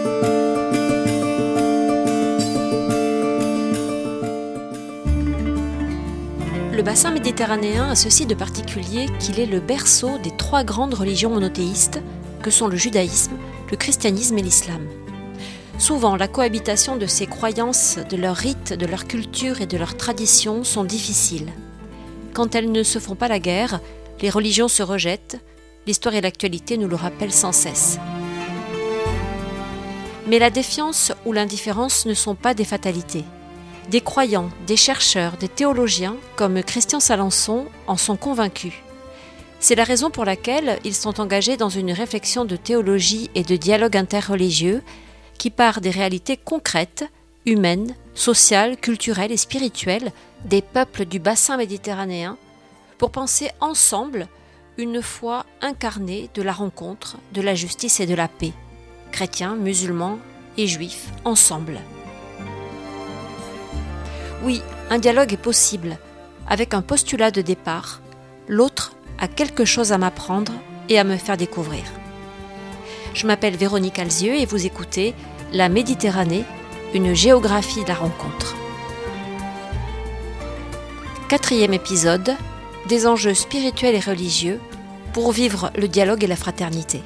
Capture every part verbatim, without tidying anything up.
Le bassin méditerranéen a ceci de particulier qu'il est le berceau des trois grandes religions monothéistes que sont le judaïsme, le christianisme et l'islam. Souvent, la cohabitation de ces croyances, de leurs rites, de leur culture et de leurs traditions sont difficiles. Quand elles ne se font pas la guerre, les religions se rejettent, l'histoire et l'actualité nous le rappellent sans cesse. Mais la défiance ou l'indifférence ne sont pas des fatalités. Des croyants, des chercheurs, des théologiens, comme Christian Salençon, en sont convaincus. C'est la raison pour laquelle ils sont engagés dans une réflexion de théologie et de dialogue interreligieux qui part des réalités concrètes, humaines, sociales, culturelles et spirituelles des peuples du bassin méditerranéen pour penser ensemble une foi incarnée de la rencontre, de la justice et de la paix. Chrétiens, musulmans et juifs, ensemble. Oui, un dialogue est possible, avec un postulat de départ. L'autre a quelque chose à m'apprendre et à me faire découvrir. Je m'appelle Véronique Alzieux et vous écoutez La Méditerranée, une géographie de la rencontre. Quatrième épisode, des enjeux spirituels et religieux pour vivre le dialogue et la fraternité.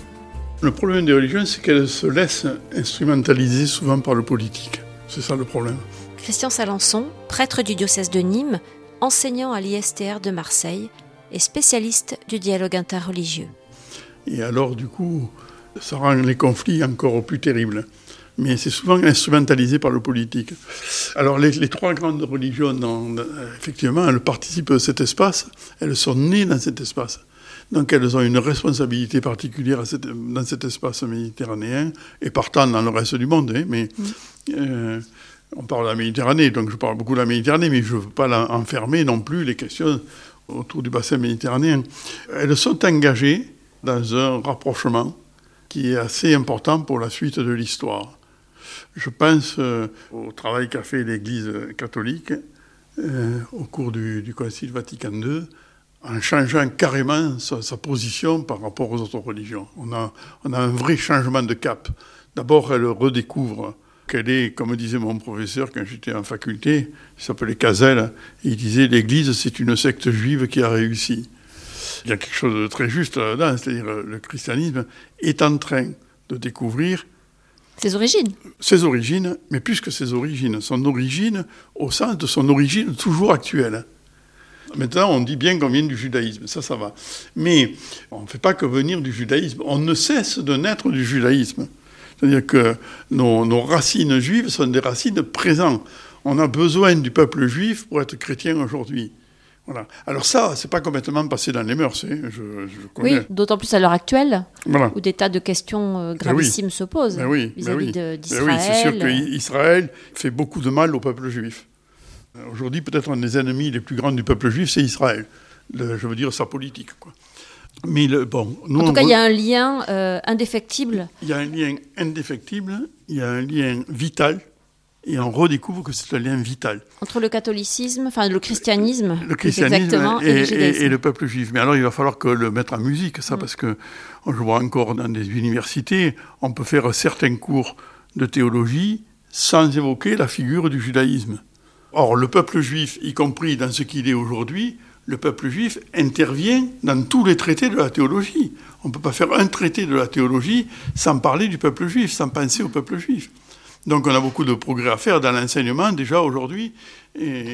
Le problème des religions, c'est qu'elles se laissent instrumentaliser souvent par le politique. C'est ça le problème. Christian Salençon, prêtre du diocèse de Nîmes, enseignant à l'I S T R de Marseille et spécialiste du dialogue interreligieux. Et alors, du coup, ça rend les conflits encore plus terribles. Mais c'est souvent instrumentalisé par le politique. Alors, les, les trois grandes religions, dans, effectivement, elles participent de cet espace. Elles sont nées dans cet espace. Donc, elles ont une responsabilité particulière à cette, dans cet espace méditerranéen et partant dans le reste du monde. Hein, mais... Mmh. Euh, On parle de la Méditerranée, donc je parle beaucoup de la Méditerranée, mais je ne veux pas enfermer non plus les questions autour du bassin méditerranéen. Elles sont engagées dans un rapprochement qui est assez important pour la suite de l'histoire. Je pense euh, au travail qu'a fait l'Église catholique euh, au cours du, du Concile Vatican deux, en changeant carrément sa, sa position par rapport aux autres religions. On a, on a un vrai changement de cap. D'abord, elle redécouvre qu'elle est, comme disait mon professeur quand j'étais en faculté, il s'appelait Cazel, il disait « l'Église, c'est une secte juive qui a réussi ». Il y a quelque chose de très juste là-dedans, c'est-à-dire le christianisme est en train de découvrir ses origines. Ses origines, mais plus que ses origines, son origine au sens de son origine toujours actuelle. Maintenant, on dit bien qu'on vient du judaïsme, ça, ça va. Mais on ne fait pas que venir du judaïsme, on ne cesse de naître du judaïsme. C'est-à-dire que nos, nos racines juives sont des racines présentes. On a besoin du peuple juif pour être chrétien aujourd'hui. Voilà. Alors ça, c'est pas complètement passé dans les mœurs, hein, je, je connais. Oui, d'autant plus à l'heure actuelle, voilà. Où des tas de questions gravissimes ben oui. se posent ben oui, vis-à-vis ben oui. de, d'Israël. Ben oui, c'est sûr qu'Israël fait beaucoup de mal au peuple juif. Aujourd'hui, peut-être un des ennemis les plus grands du peuple juif, c'est Israël. Le, je veux dire, sa politique, quoi. Mais le, bon, nous, en tout cas, re... il y a un lien euh, indéfectible. Il y a un lien indéfectible, il y a un lien vital, et on redécouvre que c'est un lien vital. Entre le catholicisme, enfin le christianisme, le christianisme exactement, et, et, le et, et le peuple juif. Mais alors, il va falloir que le mettre en musique, ça, mmh. parce que je vois encore dans des universités, on peut faire certains cours de théologie sans évoquer la figure du judaïsme. Or, le peuple juif, y compris dans ce qu'il est aujourd'hui, le peuple juif intervient dans tous les traités de la théologie. On ne peut pas faire un traité de la théologie sans parler du peuple juif, sans penser au peuple juif. Donc on a beaucoup de progrès à faire dans l'enseignement déjà aujourd'hui. Et,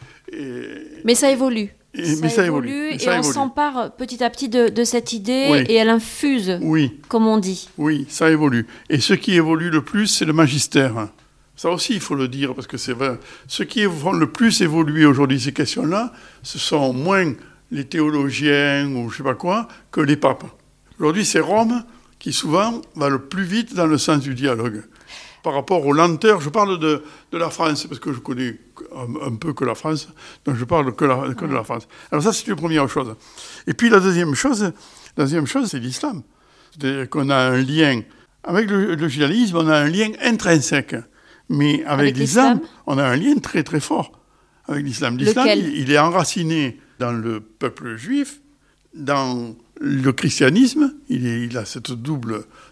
et, mais ça évolue. Et, ça mais ça évolue, évolue. Et ça on évolue. s'empare petit à petit de, de cette idée oui. et elle infuse, oui. comme on dit. Oui, ça évolue. Et ce qui évolue le plus, c'est le magistère. Ça aussi, il faut le dire, parce que c'est vrai. Ceux qui font le plus évoluer aujourd'hui ces questions-là, ce sont moins les théologiens ou je ne sais pas quoi, que les papes. Aujourd'hui, c'est Rome qui, souvent, va le plus vite dans le sens du dialogue. Par rapport aux lenteurs, je parle de, de la France, parce que je connais un, un peu que la France, donc je parle que, la, que de la France. Alors ça, c'est une première chose. Et puis la deuxième chose, la deuxième chose, c'est l'islam. C'est-à-dire qu'on a un lien, avec le, le judaïsme, on a un lien intrinsèque. Mais avec, avec l'islam, l'islam, on a un lien très très fort avec l'islam. L'islam, il, il est enraciné dans le peuple juif, dans le christianisme, il, est, il a cette double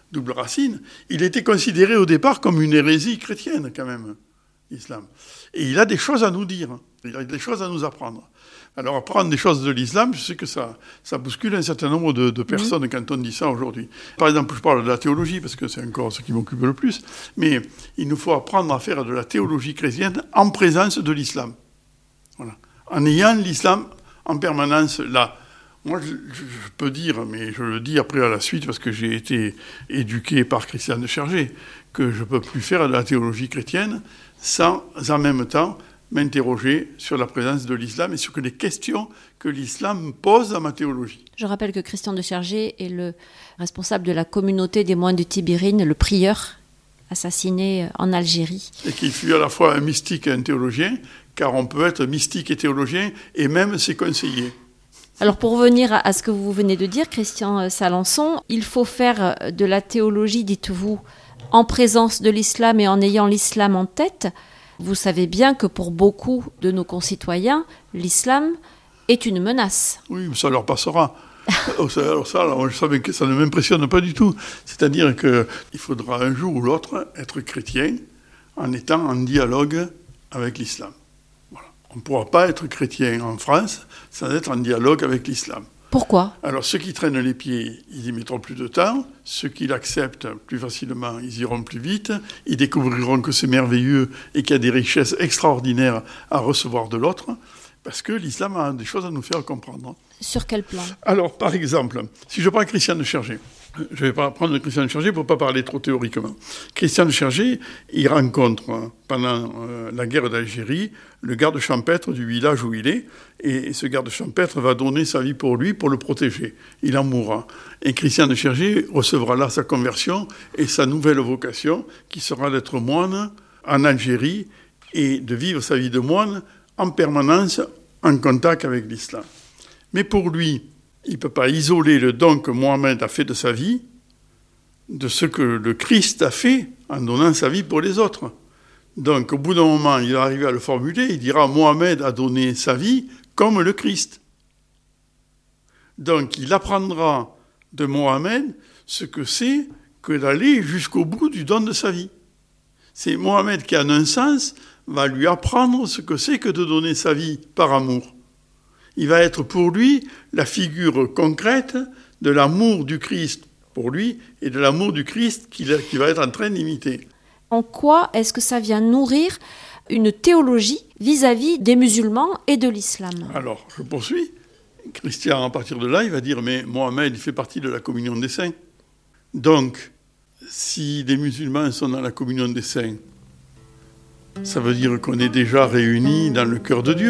double racine, il était considéré au départ comme une hérésie chrétienne, quand même, l'islam. Et il a des choses à nous dire, il a des choses à nous apprendre. Alors, apprendre des choses de l'islam, je sais que ça, ça bouscule un certain nombre de, de personnes mmh. quand on dit ça aujourd'hui. Par exemple, je parle de la théologie, parce que c'est encore ce qui m'occupe le plus, mais il nous faut apprendre à faire de la théologie chrétienne en présence de l'islam. Voilà. En ayant l'islam en permanence là. Moi, je, je peux dire, mais je le dis après à la suite, parce que j'ai été éduqué par Christian de Chergé, que je ne peux plus faire de la théologie chrétienne sans, en même temps, m'interroger sur la présence de l'islam et sur les questions que l'islam pose à ma théologie. Je rappelle que Christian de Chergé est le responsable de la communauté des moines de Tibérine, le prieur assassiné en Algérie. Et qu'il fut à la fois un mystique et un théologien, car on peut être mystique et théologien, et même ses conseillers. Alors pour revenir à ce que vous venez de dire, Christian Salençon, il faut faire de la théologie, dites-vous, en présence de l'islam et en ayant l'islam en tête. Vous savez bien que pour beaucoup de nos concitoyens, l'islam est une menace. Oui, mais ça leur passera. Alors ça, alors, ça, ça ne m'impressionne pas du tout. C'est-à-dire qu'il faudra un jour ou l'autre être chrétien en étant en dialogue avec l'islam. Voilà. On ne pourra pas être chrétien en France sans être en dialogue avec l'islam. Pourquoi ? Alors ceux qui traînent les pieds, ils y mettront plus de temps. Ceux qui l'acceptent plus facilement, ils iront plus vite. Ils découvriront que c'est merveilleux et qu'il y a des richesses extraordinaires à recevoir de l'autre. Parce que l'islam a des choses à nous faire comprendre. Sur quel plan ? Alors, par exemple, si je prends Christian de Chergé, je ne vais pas prendre Christian de Chergé pour ne pas parler trop théoriquement. Christian de Chergé, il rencontre, pendant euh, la guerre d'Algérie, le garde champêtre du village où il est, et ce garde champêtre va donner sa vie pour lui, pour le protéger. Il en mourra. Et Christian de Chergé recevra là sa conversion et sa nouvelle vocation, qui sera d'être moine en Algérie et de vivre sa vie de moine en permanence en contact avec l'islam. Mais pour lui, il ne peut pas isoler le don que Mohammed a fait de sa vie de ce que le Christ a fait en donnant sa vie pour les autres. Donc, au bout d'un moment, il va arriver à le formuler, il dira « Mohammed a donné sa vie comme le Christ ». Donc, il apprendra de Mohammed ce que c'est que d'aller jusqu'au bout du don de sa vie. C'est Mohammed qui, en un sens, va lui apprendre ce que c'est que de donner sa vie par amour. Il va être pour lui la figure concrète de l'amour du Christ pour lui et de l'amour du Christ qu'il va être en train d'imiter. En quoi est-ce que ça vient nourrir une théologie vis-à-vis des musulmans et de l'islam ? Alors, je poursuis. Christian, à partir de là, il va dire « Mais Mohammed, il fait partie de la communion des saints. Donc, si des musulmans sont dans la communion des saints, ça veut dire qu'on est déjà réunis dans le cœur de Dieu. »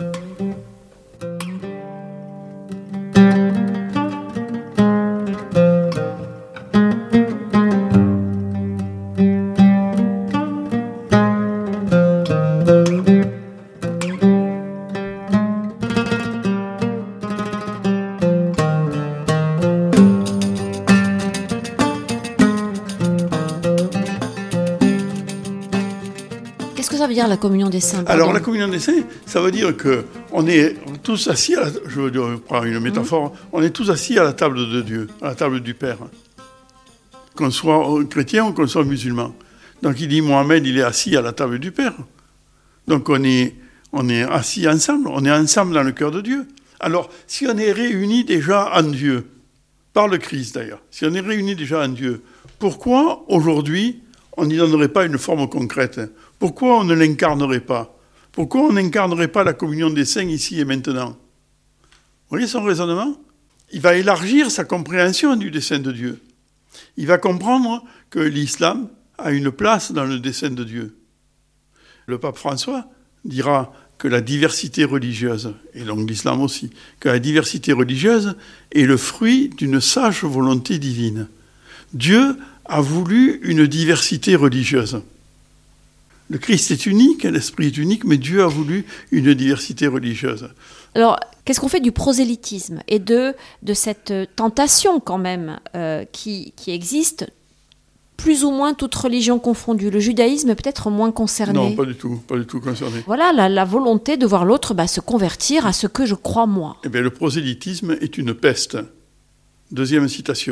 Dire la communion des saints. Pardon. Alors la communion des saints, ça veut dire que on est tous assis, à la, je veux dire, je prends une métaphore, mmh. on est tous assis à la table de Dieu, à la table du Père. Qu'on soit chrétien ou qu'on soit musulman. Donc il dit Mohammed, il est assis à la table du Père. Donc on est, on est assis ensemble, on est ensemble dans le cœur de Dieu. Alors si on est réunis déjà en Dieu, par le Christ d'ailleurs, si on est réunis déjà en Dieu, pourquoi aujourd'hui on n'y donnerait pas une forme concrète ? Pourquoi on ne l'incarnerait pas ? Pourquoi on n'incarnerait pas la communion des saints ici et maintenant ? Vous voyez son raisonnement ? Il va élargir sa compréhension du dessein de Dieu. Il va comprendre que l'islam a une place dans le dessein de Dieu. Le pape François dira que la diversité religieuse, et donc l'islam aussi, que la diversité religieuse est le fruit d'une sage volonté divine. Dieu a voulu une diversité religieuse. Le Christ est unique, l'Esprit est unique, mais Dieu a voulu une diversité religieuse. Alors, qu'est-ce qu'on fait du prosélytisme et de, de cette tentation quand même euh, qui, qui existe, plus ou moins toutes religions confondues ? Le judaïsme est peut-être moins concerné. Non, pas du tout, pas du tout concerné. Voilà, la, la volonté de voir l'autre bah, se convertir à ce que je crois moi. Eh bien, le prosélytisme est une peste. Deuxième citation.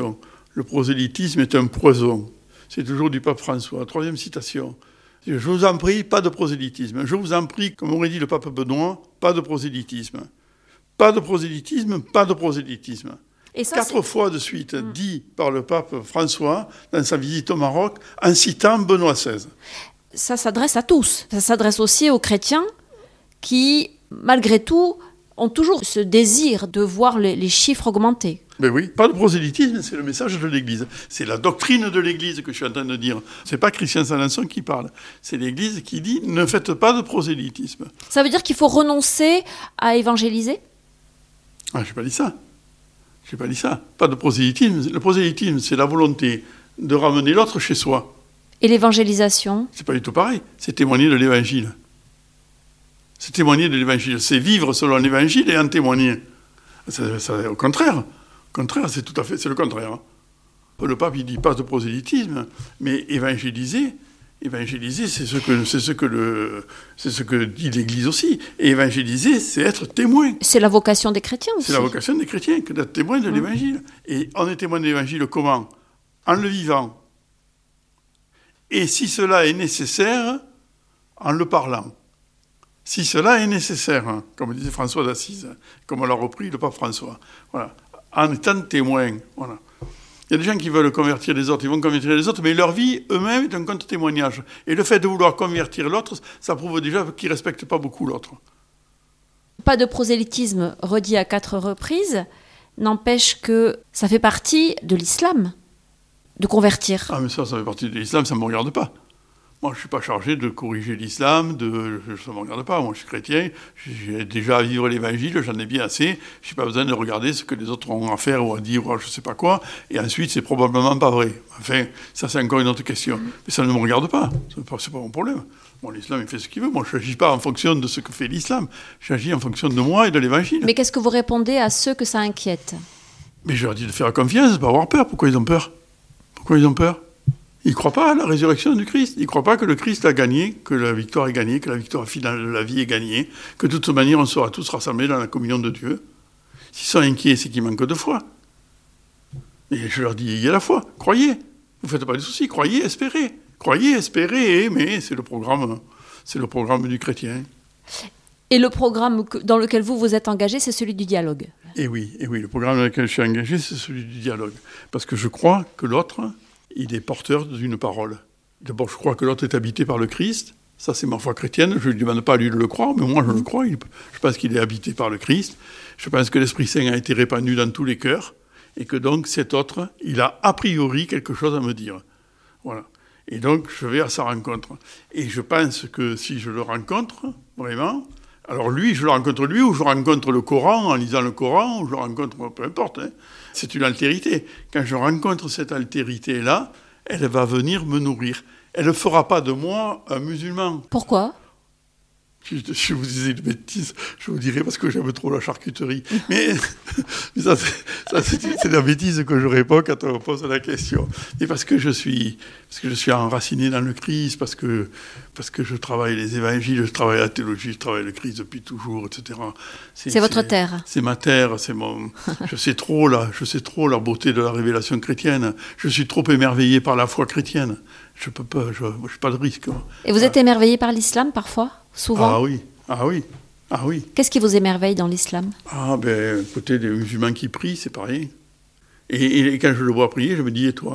le prosélytisme est un poison. C'est toujours du pape François. Troisième citation. Je vous en prie, pas de prosélytisme. Je vous en prie, comme aurait dit le pape Benoît, pas de prosélytisme. Pas de prosélytisme, pas de prosélytisme. Et ça, Quatre c'est... fois de suite mmh. dit par le pape François dans sa visite au Maroc en citant Benoît seize. Ça s'adresse à tous. Ça s'adresse aussi aux chrétiens qui, malgré tout, ont toujours ce désir de voir les, les chiffres augmenter. Ben oui, pas de prosélytisme, c'est le message de l'Église. C'est la doctrine de l'Église que je suis en train de dire. C'est pas Christian Salançon qui parle. C'est l'Église qui dit « ne faites pas de prosélytisme ». Ça veut dire qu'il faut renoncer à évangéliser ? Ah, je n'ai pas dit ça. Je n'ai pas dit ça. Pas de prosélytisme. Le prosélytisme, c'est la volonté de ramener l'autre chez soi. Et l'évangélisation ? C'est pas du tout pareil. C'est témoigner de l'Évangile. C'est témoigner de l'Évangile. C'est vivre selon l'Évangile et en témoigner. C'est, c'est, au contraire. Au contraire, c'est tout à fait, c'est le contraire. Le pape, il dit pas de prosélytisme, mais évangéliser, évangéliser, c'est ce que, c'est ce que le, c'est ce que dit l'Église aussi. Et évangéliser, c'est être témoin. C'est la vocation des chrétiens aussi. C'est la vocation des chrétiens, que d'être témoin de mmh. l'Évangile. Et on est témoin de l'Évangile comment ? En le vivant. Et si cela est nécessaire, en le parlant. Si cela est nécessaire, hein, comme disait François d'Assise, comme on l'a repris le pape François. Voilà. En étant témoin. Voilà. Il y a des gens qui veulent convertir les autres, ils vont convertir les autres, mais leur vie eux-mêmes est un contre-témoignage. Et le fait de vouloir convertir l'autre, ça prouve déjà qu'ils ne respectent pas beaucoup l'autre. Pas de prosélytisme redit à quatre reprises, n'empêche que ça fait partie de l'islam, de convertir. Ah mais ça, ça fait partie de l'islam, ça ne me regarde pas. Moi, je ne suis pas chargé de corriger l'islam, de... ça ne me regarde pas. Moi, je suis chrétien, j'ai déjà à vivre l'évangile, j'en ai bien assez. Je n'ai pas besoin de regarder ce que les autres ont à faire ou à dire, ou à je ne sais pas quoi. Et ensuite, c'est probablement pas vrai. Enfin, ça, c'est encore une autre question. Mais ça ne me regarde pas. Ce n'est pas, c'est pas mon problème. Bon, l'islam, il fait ce qu'il veut. Moi, je n'agis pas en fonction de ce que fait l'islam. J'agis en fonction de moi et de l'évangile. Mais qu'est-ce que vous répondez à ceux que ça inquiète ? Mais je leur dis de faire confiance, de ne pas avoir peur. Pourquoi ils ont peur ? Pourquoi ils ont peur ? Ils ne croient pas à la résurrection du Christ. Ils ne croient pas que le Christ a gagné, que la victoire est gagnée, que la victoire finale de la vie est gagnée, que de toute manière, on sera tous rassemblés dans la communion de Dieu. S'ils sont inquiets, c'est qu'ils manquent de foi. Et je leur dis, il y a la foi, croyez. Vous ne faites pas de soucis, croyez, espérez. Croyez, espérez, aimez, c'est le programme, c'est le programme du chrétien. Et le programme dans lequel vous vous êtes engagé, c'est celui du dialogue. Et oui, et oui, le programme dans lequel je suis engagé, c'est celui du dialogue. Parce que je crois que l'autre... il est porteur d'une parole. D'abord, je crois que l'autre est habité par le Christ. Ça, c'est ma foi chrétienne. Je ne lui demande pas à lui de le croire, mais moi, je le crois. Je pense qu'il est habité par le Christ. Je pense que l'Esprit Saint a été répandu dans tous les cœurs et que donc, cet autre, il a a priori quelque chose à me dire. Voilà. Et donc, je vais à sa rencontre. Et je pense que si je le rencontre, vraiment... Alors lui, je le rencontre lui, ou je rencontre le Coran en lisant le Coran, ou je le rencontre, peu importe. Hein. C'est une altérité. Quand je rencontre cette altérité-là, elle va venir me nourrir. Elle ne fera pas de moi un musulman. Pourquoi ? Je, je vous disais une bêtise, je vous dirais parce que j'aime trop la charcuterie. Mais, mais ça, c'est, ça c'est, c'est la bêtise que je réponds quand on me pose la question. Et parce que je suis, parce que je suis enraciné dans le Christ, parce que, parce que je travaille les évangiles, je travaille la théologie, je travaille le Christ depuis toujours, et cetera. C'est, c'est votre terre. C'est ma terre, c'est mon. je sais trop là, je sais trop la beauté de la révélation chrétienne. Je suis trop émerveillé par la foi chrétienne. Je peux pas, je n'ai pas de risque. Et vous êtes ah. émerveillé par l'islam parfois ? Souvent. Ah oui, ah oui, ah oui. Qu'est-ce qui vous émerveille dans l'islam ? Ah ben, écoutez, des musulmans qui prient, c'est pareil. Et, et quand je le vois prier, je me dis, et toi ?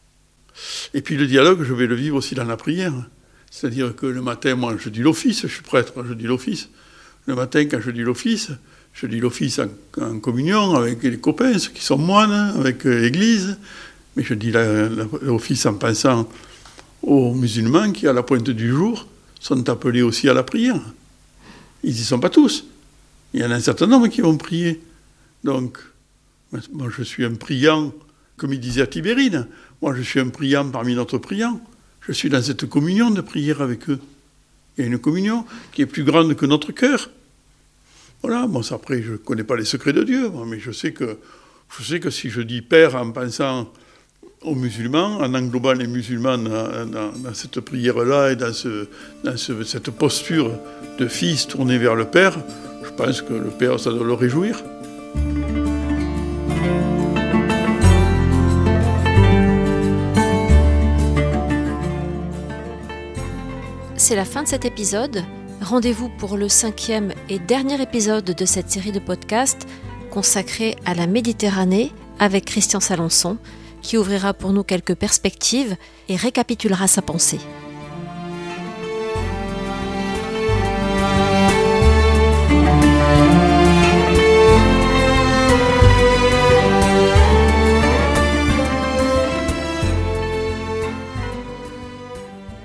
Et puis le dialogue, je vais le vivre aussi dans la prière. C'est-à-dire que le matin, moi, je dis l'office, je suis prêtre, je dis l'office. Le matin, quand je dis l'office, je dis l'office en, en communion avec les copains, ceux qui sont moines, avec l'église. Mais je dis la, la, l'office en pensant aux musulmans qui, à la pointe du jour, sont appelés aussi à la prière. Ils n'y sont pas tous. Il y en a un certain nombre qui vont prier. Donc, moi, je suis un priant, comme il disait à Tibérine. Moi, je suis un priant parmi d'autres priants. Je suis dans cette communion de prière avec eux. Il y a une communion qui est plus grande que notre cœur. Voilà, bon, ça, après, je ne connais pas les secrets de Dieu, moi, mais je sais que, je sais que si je dis Père en pensant aux musulmans, en englobant les musulmans dans, dans, dans cette prière-là et dans, ce, dans ce, cette posture de fils tourné vers le Père, je pense que le Père, ça doit le réjouir. c'est la fin de cet épisode. Rendez-vous pour le cinquième et dernier épisode de cette série de podcasts consacrée à la Méditerranée avec Christian Salençon, qui ouvrira pour nous quelques perspectives et récapitulera sa pensée.